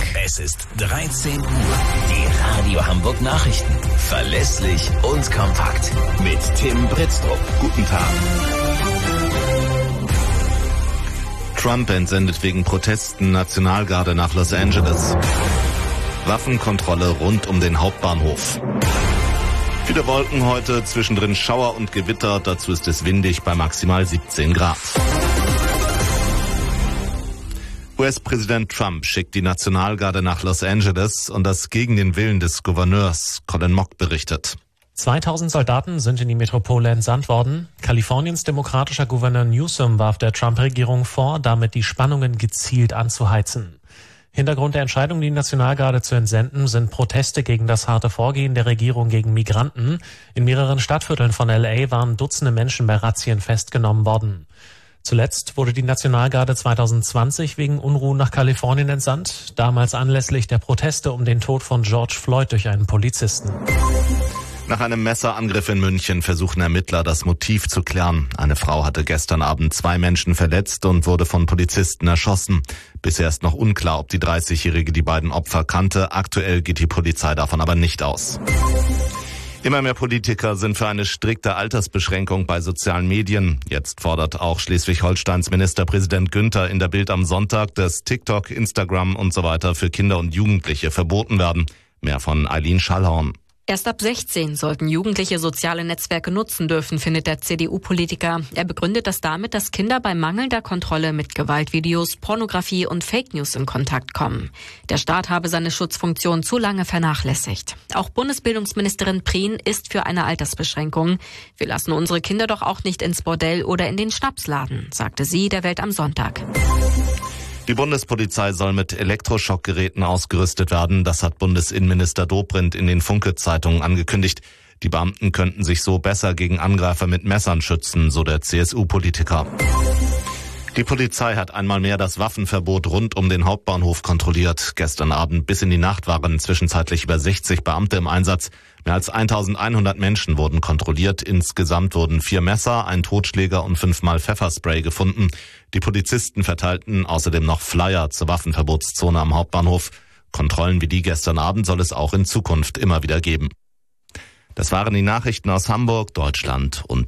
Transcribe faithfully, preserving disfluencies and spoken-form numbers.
Es ist dreizehn Uhr. Die Radio Hamburg Nachrichten. Verlässlich und kompakt. Mit Tim Britztrup. Guten Tag. Trump entsendet wegen Protesten Nationalgarde nach Los Angeles. Waffenkontrolle rund um den Hauptbahnhof. Viele Wolken heute, zwischendrin Schauer und Gewitter. Dazu ist es windig bei maximal siebzehn Grad. U S-Präsident Trump schickt die Nationalgarde nach Los Angeles und das gegen den Willen des Gouverneurs. Colin Mock berichtet. zweitausend Soldaten sind in die Metropole entsandt worden. Kaliforniens demokratischer Gouverneur Newsom warf der Trump-Regierung vor, damit die Spannungen gezielt anzuheizen. Hintergrund der Entscheidung, die Nationalgarde zu entsenden, sind Proteste gegen das harte Vorgehen der Regierung gegen Migranten. In mehreren Stadtvierteln von L A waren Dutzende Menschen bei Razzien festgenommen worden. Zuletzt wurde die Nationalgarde zwanzig zwanzig wegen Unruhen nach Kalifornien entsandt, damals anlässlich der Proteste um den Tod von George Floyd durch einen Polizisten. Nach einem Messerangriff in München versuchen Ermittler, das Motiv zu klären. Eine Frau hatte gestern Abend zwei Menschen verletzt und wurde von Polizisten erschossen. Bisher ist noch unklar, ob die dreißigjährige die beiden Opfer kannte. Aktuell geht die Polizei davon aber nicht aus. Immer mehr Politiker sind für eine strikte Altersbeschränkung bei sozialen Medien. Jetzt fordert auch Schleswig-Holsteins Ministerpräsident Günther in der Bild am Sonntag, dass TikTok, Instagram und so weiter für Kinder und Jugendliche verboten werden. Mehr von Eileen Schallhorn. Erst ab sechzehn sollten Jugendliche soziale Netzwerke nutzen dürfen, findet der C D U-Politiker. Er begründet das damit, dass Kinder bei mangelnder Kontrolle mit Gewaltvideos, Pornografie und Fake News in Kontakt kommen. Der Staat habe seine Schutzfunktion zu lange vernachlässigt. Auch Bundesbildungsministerin Prien ist für eine Altersbeschränkung. Wir lassen unsere Kinder doch auch nicht ins Bordell oder in den Schnapsladen, sagte sie der Welt am Sonntag. Die Bundespolizei soll mit Elektroschockgeräten ausgerüstet werden. Das hat Bundesinnenminister Dobrindt in den Funke-Zeitungen angekündigt. Die Beamten könnten sich so besser gegen Angreifer mit Messern schützen, so der C S U-Politiker. Die Polizei hat einmal mehr das Waffenverbot rund um den Hauptbahnhof kontrolliert. Gestern Abend bis in die Nacht waren zwischenzeitlich über sechzig Beamte im Einsatz. Mehr als eintausendeinhundert Menschen wurden kontrolliert. Insgesamt wurden vier Messer, ein Totschläger und fünfmal Pfefferspray gefunden. Die Polizisten verteilten außerdem noch Flyer zur Waffenverbotszone am Hauptbahnhof. Kontrollen wie die gestern Abend soll es auch in Zukunft immer wieder geben. Das waren die Nachrichten aus Hamburg, Deutschland und